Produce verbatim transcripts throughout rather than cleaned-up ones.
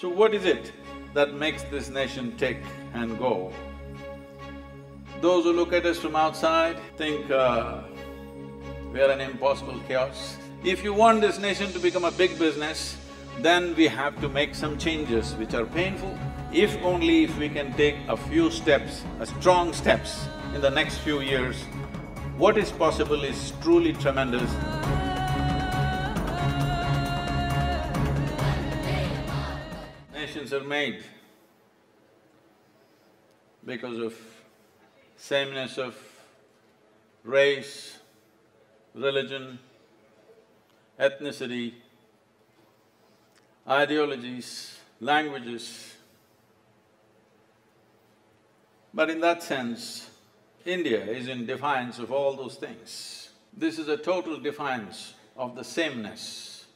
So what is it that makes this nation tick and go? Those who look at us from outside think uh, we are an impossible chaos. If you want this nation to become a big business, then we have to make some changes which are painful. If only if we can take a few steps, a strong steps in the next few years, what is possible is truly tremendous. Nations are made because of sameness of race, religion, ethnicity, ideologies, languages. But in that sense, India is in defiance of all those things. This is a total defiance of the sameness.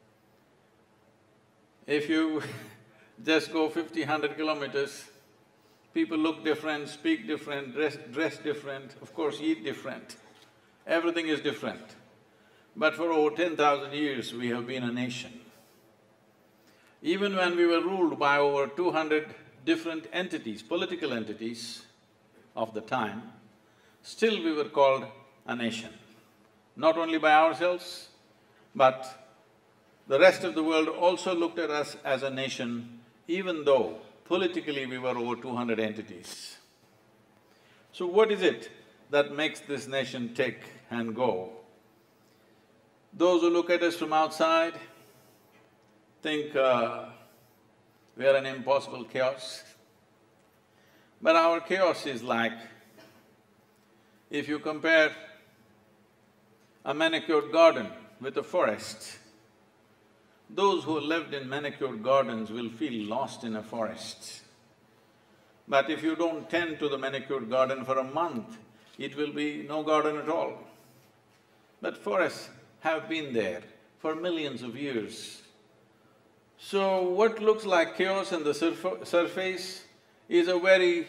If you just go fifty, hundred kilometers, people look different, speak different, dress, dress different, of course eat different. Everything is different. But for over ten thousand years, we have been a nation. Even when we were ruled by over two hundred different entities, political entities of the time, still we were called a nation. Not only by ourselves, but the rest of the world also looked at us as a nation, even though politically we were over two hundred entities. So what is it that makes this nation tick and go? Those who look at us from outside think uh, we are an impossible chaos. But our chaos is like, if you compare a manicured garden with a forest, those who lived in manicured gardens will feel lost in a forest. But if you don't tend to the manicured garden for a month, it will be no garden at all. But forests have been there for millions of years. So what looks like chaos on the surf surface is a very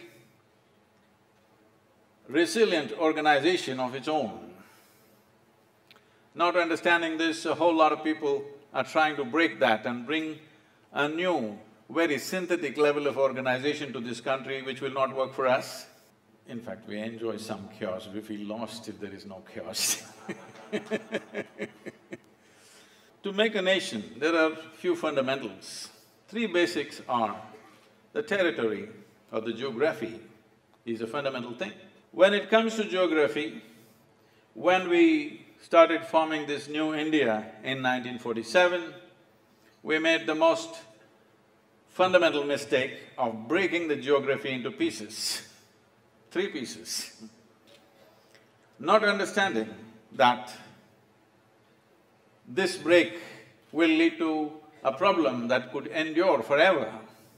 resilient organization of its own. Not understanding this, a whole lot of people are trying to break that and bring a new, very synthetic level of organization to this country which will not work for us. In fact, we enjoy some chaos, we feel lost if there is no chaos. To make a nation, there are few fundamentals. Three basics are the territory or the geography is a fundamental thing. When it comes to geography, when we started forming this new India in nineteen forty-seven, we made the most fundamental mistake of breaking the geography into pieces, three pieces. Not understanding that this break will lead to a problem that could endure forever.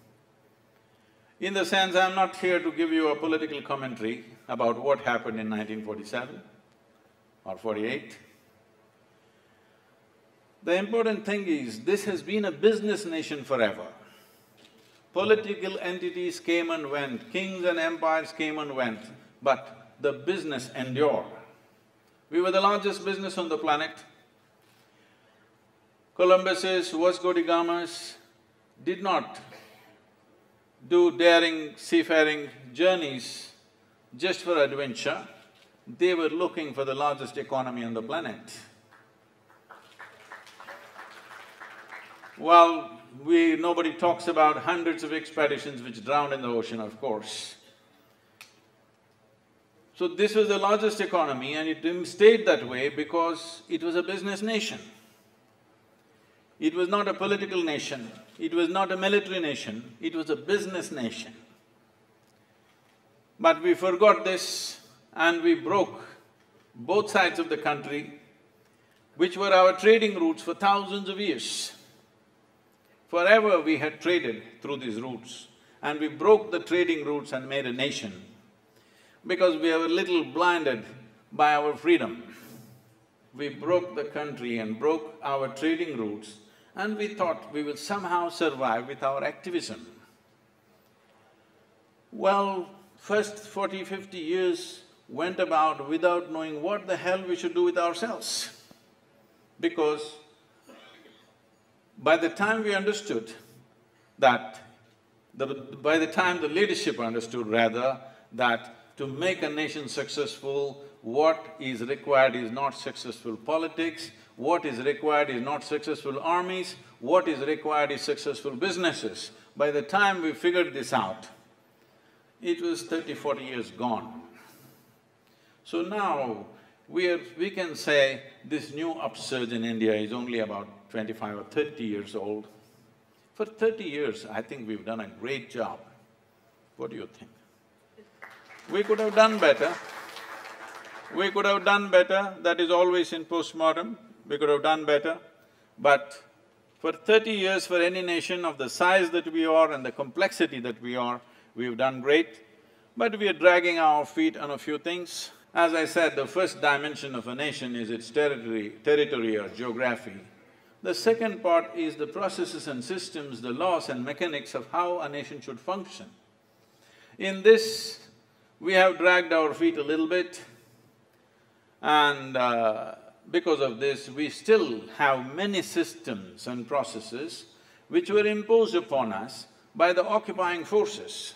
In the sense, I'm not here to give you a political commentary about what happened in nineteen forty-seven or forty-eight. The important thing is, this has been a business nation forever. Political entities came and went, kings and empires came and went, but the business endured. We were the largest business on the planet. Columbus's, Vasco da Gama's did not do daring seafaring journeys just for adventure, they were looking for the largest economy on the planet. Well, we… nobody talks about hundreds of expeditions which drowned in the ocean, of course. So this was the largest economy and it didn't stay that way because it was a business nation. It was not a political nation, it was not a military nation, it was a business nation. But we forgot this and we broke both sides of the country, which were our trading routes for thousands of years. Forever we had traded through these routes and we broke the trading routes and made a nation because we were a little blinded by our freedom. We broke the country and broke our trading routes and we thought we will somehow survive with our activism. Well, first forty, fifty years went about without knowing what the hell we should do with ourselves. Because by the time we understood that the, by the time the leadership understood rather that to make a nation successful, what is required is not successful politics, what is required is not successful armies, what is required is successful businesses. By the time we figured this out, it was thirty, forty years gone. So now, we are… we can say this new upsurge in India is only about twenty-five or thirty years old. For thirty years, I think we've done a great job. What do you think? We could have done better. We could have done better, that is always in postmortem, we could have done better. But for thirty years, for any nation of the size that we are and the complexity that we are, we've done great. But we are dragging our feet on a few things. As I said, the first dimension of a nation is its territory, territory or geography. The second part is the processes and systems, the laws and mechanics of how a nation should function. In this, we have dragged our feet a little bit, and uh, because of this, we still have many systems and processes which were imposed upon us by the occupying forces,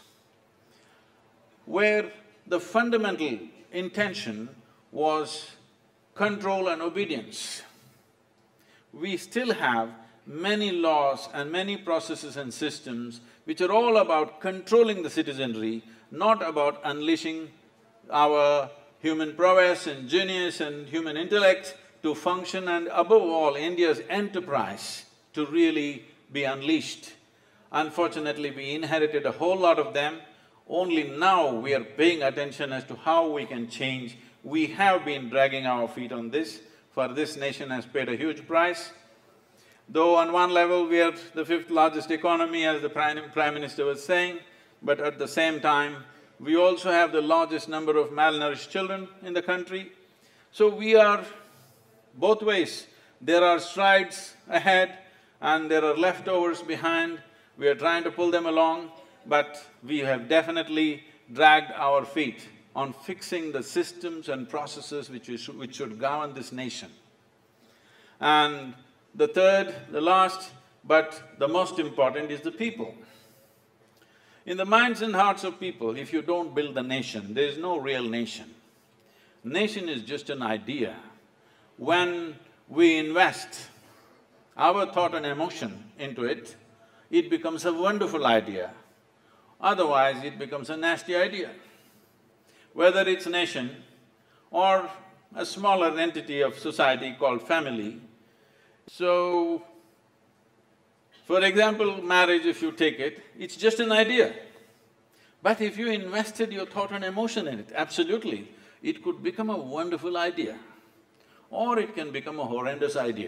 where the fundamental intention was control and obedience. We still have many laws and many processes and systems which are all about controlling the citizenry, not about unleashing our human prowess and genius and human intellect to function, and above all, India's enterprise to really be unleashed. Unfortunately, we inherited a whole lot of them. Only now we are paying attention as to how we can change. We have been dragging our feet on this, for this nation has paid a huge price. Though on one level we are the fifth largest economy, as the Prime, Prime Minister was saying, but at the same time, we also have the largest number of malnourished children in the country. So we are both ways. There are strides ahead and there are leftovers behind. We are trying to pull them along, but we have definitely dragged our feet on fixing the systems and processes which, we should, which should govern this nation. And the third, the last, but the most important is the people. In the minds and hearts of people, if you don't build the nation, there is no real nation. Nation is just an idea. When we invest our thought and emotion into it, it becomes a wonderful idea. Otherwise, it becomes a nasty idea. Whether it's nation or a smaller entity of society called family. So, for example, marriage, if you take it, it's just an idea. But if you invested your thought and emotion in it, absolutely, it could become a wonderful idea, or it can become a horrendous idea.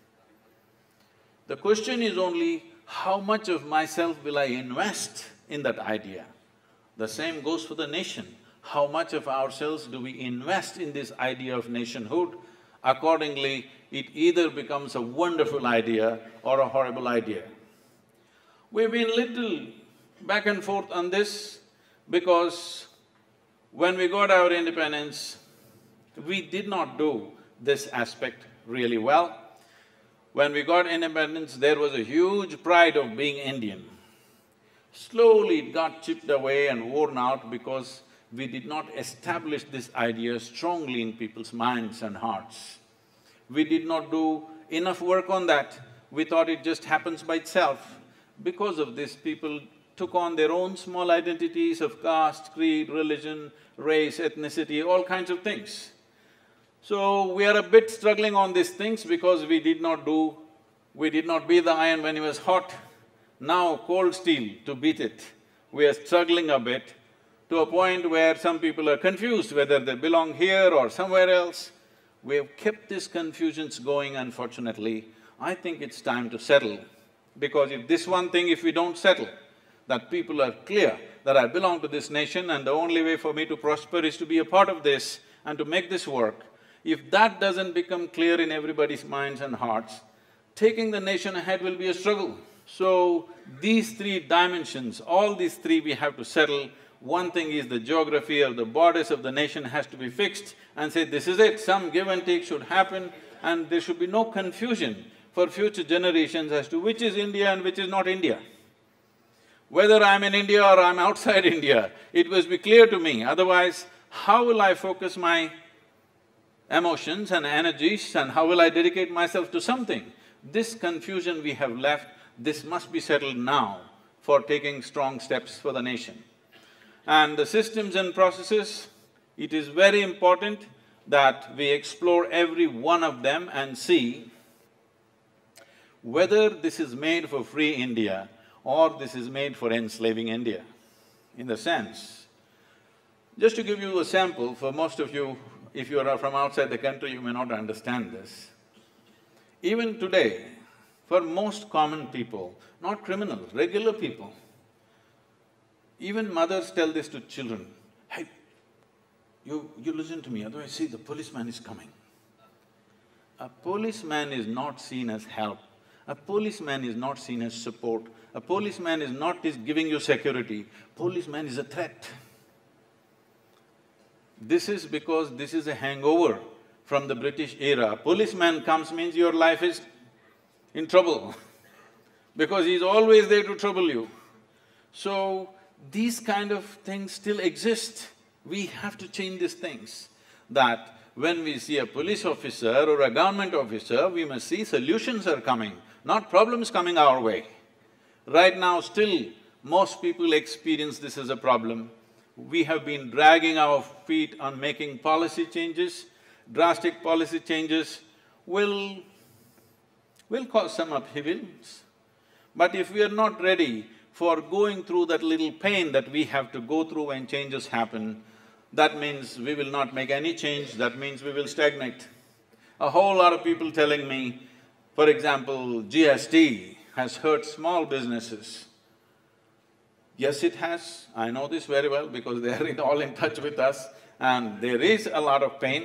The question is only, how much of myself will I invest in that idea? The same goes for the nation. How much of ourselves do we invest in this idea of nationhood? Accordingly, it either becomes a wonderful idea or a horrible idea. We've been little back and forth on this because when we got our independence, we did not do this aspect really well. When we got independence, there was a huge pride of being Indian. Slowly it got chipped away and worn out because we did not establish this idea strongly in people's minds and hearts. We did not do enough work on that. We thought it just happens by itself. Because of this, people took on their own small identities of caste, creed, religion, race, ethnicity, all kinds of things. So, we are a bit struggling on these things because we did not do… we did not beat the iron when it was hot. Now, cold steel to beat it. We are struggling a bit to a point where some people are confused whether they belong here or somewhere else. We have kept these confusions going, unfortunately. I think it's time to settle, because if this one thing, if we don't settle, that people are clear that I belong to this nation and the only way for me to prosper is to be a part of this and to make this work, if that doesn't become clear in everybody's minds and hearts, taking the nation ahead will be a struggle. So, these three dimensions, all these three we have to settle. One thing is the geography or the borders of the nation has to be fixed and say, this is it, some give and take should happen, and there should be no confusion for future generations as to which is India and which is not India. Whether I'm in India or I'm outside India, it must be clear to me, otherwise how will I focus my emotions and energies and how will I dedicate myself to something? This confusion we have left, this must be settled now for taking strong steps for the nation. And the systems and processes, it is very important that we explore every one of them and see whether this is made for free India or this is made for enslaving India. In the sense, just to give you a sample, for most of you, if you are from outside the country, you may not understand this. Even today, for most common people, not criminals, regular people, even mothers tell this to children, hey, you… you listen to me, otherwise see the policeman is coming. A policeman is not seen as help, a policeman is not seen as support, a policeman is not is giving you security, policeman is a threat. This is because this is a hangover from the British era. Policeman comes means your life is in trouble because he's always there to trouble you. So, these kind of things still exist. We have to change these things, that when we see a police officer or a government officer, we must see solutions are coming, not problems coming our way. Right now still, most people experience this as a problem. We have been dragging our feet on making policy changes. Drastic policy changes will… will cause some upheavals. But if we are not ready for going through that little pain that we have to go through when changes happen, that means we will not make any change, that means we will stagnate. A whole lot of people telling me, for example, G S T has hurt small businesses. Yes, it has, I know this very well because they are in all in touch with us and there is a lot of pain.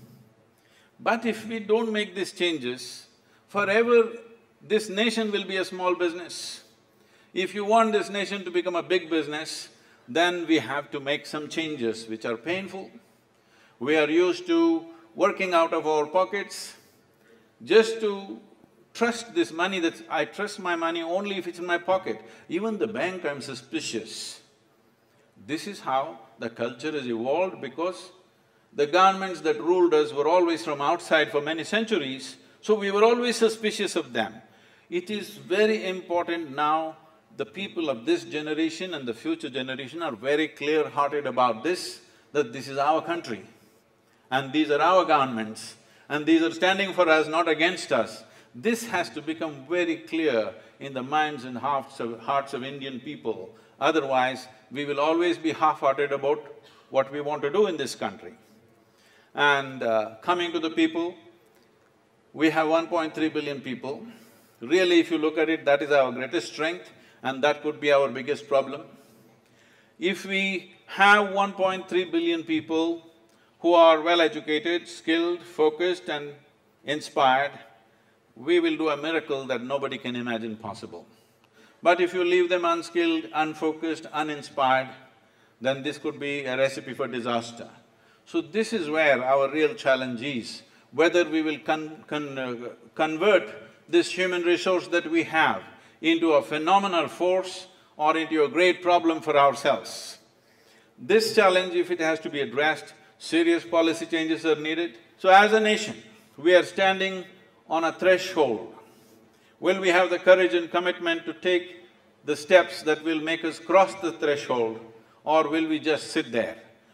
But if we don't make these changes, forever this nation will be a small business. If you want this nation to become a big business, then we have to make some changes which are painful. We are used to working out of our pockets just to trust this money, that I trust my money only if it's in my pocket. Even the bank, I'm suspicious. This is how the culture has evolved because the governments that ruled us were always from outside for many centuries, so we were always suspicious of them. It is very important now, the people of this generation and the future generation are very clear-hearted about this, that this is our country and these are our governments and these are standing for us, not against us. This has to become very clear in the minds and hearts of… hearts of Indian people. Otherwise, we will always be half-hearted about what we want to do in this country. And uh, coming to the people, we have one point three billion people. Really, if you look at it, that is our greatest strength and that could be our biggest problem. If we have one point three billion people who are well-educated, skilled, focused and inspired, we will do a miracle that nobody can imagine possible. But if you leave them unskilled, unfocused, uninspired, then this could be a recipe for disaster. So this is where our real challenge is, whether we will con con uh, convert this human resource that we have into a phenomenal force or into a great problem for ourselves. This challenge, if it has to be addressed, serious policy changes are needed. So as a nation, we are standing on a threshold. Will we have the courage and commitment to take the steps that will make us cross the threshold, or will we just sit there?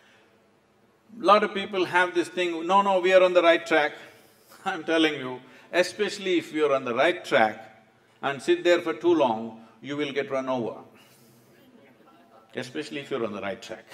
Lot of people have this thing, no, no, we are on the right track. I'm telling you, especially if you're on the right track and sit there for too long, you will get run over, especially if you're on the right track.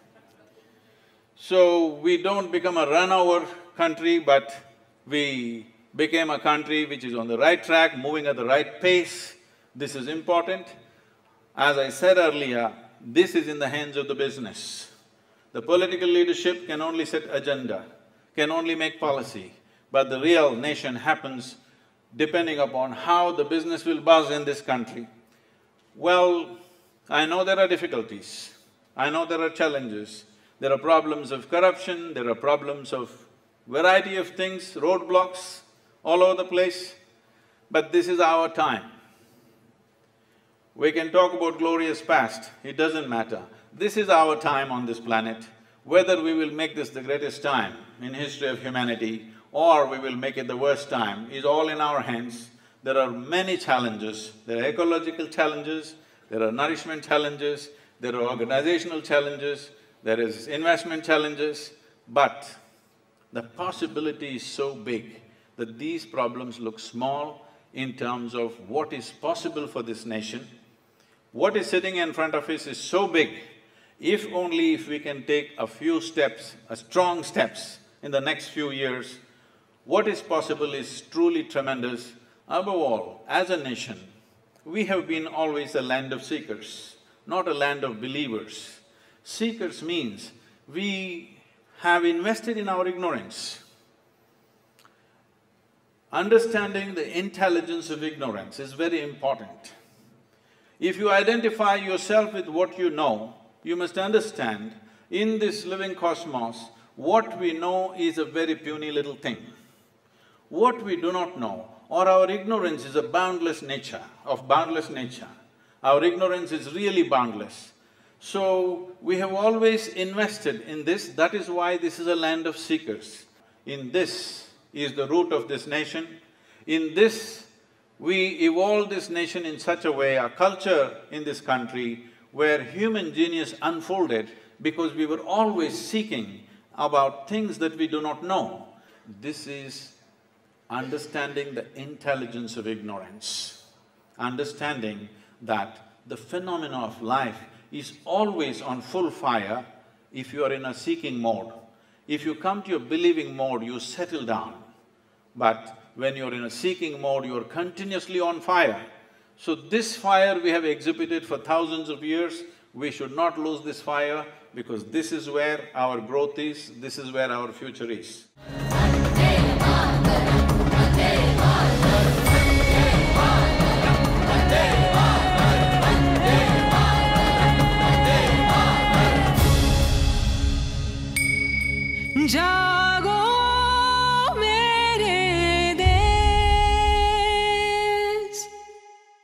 So, we don't become a run-over country, but we became a country which is on the right track, moving at the right pace. This is important. As I said earlier, this is in the hands of the business. The political leadership can only set agenda, can only make policy, but the real nation happens depending upon how the business will buzz in this country. Well, I know there are difficulties, I know there are challenges, there are problems of corruption, there are problems of variety of things, roadblocks all over the place, but this is our time. We can talk about glorious past, it doesn't matter. This is our time on this planet. Whether we will make this the greatest time in history of humanity or we will make it the worst time is all in our hands. There are many challenges. There are ecological challenges, there are nourishment challenges, there are organizational challenges, there is investment challenges, but the possibility is so big that these problems look small in terms of what is possible for this nation. What is sitting in front of us is so big, if only if we can take a few steps, a strong steps in the next few years, what is possible is truly tremendous. Above all, as a nation, we have been always a land of seekers, not a land of believers. Seekers means we have invested in our ignorance. Understanding the intelligence of ignorance is very important. If you identify yourself with what you know, you must understand, in this living cosmos, what we know is a very puny little thing. What we do not know, or our ignorance is a boundless nature, of boundless nature. Our ignorance is really boundless. So, we have always invested in this, that is why this is a land of seekers. In this is the root of this nation. In this, we evolved this nation in such a way, our culture in this country, where human genius unfolded because we were always seeking about things that we do not know. This is understanding the intelligence of ignorance, understanding that the phenomena of life is always on full fire if you are in a seeking mode. If you come to a believing mode, you settle down. But when you're in a seeking mode, you're continuously on fire. So this fire we have exhibited for thousands of years, we should not lose this fire because this is where our growth is, this is where our future is. जागो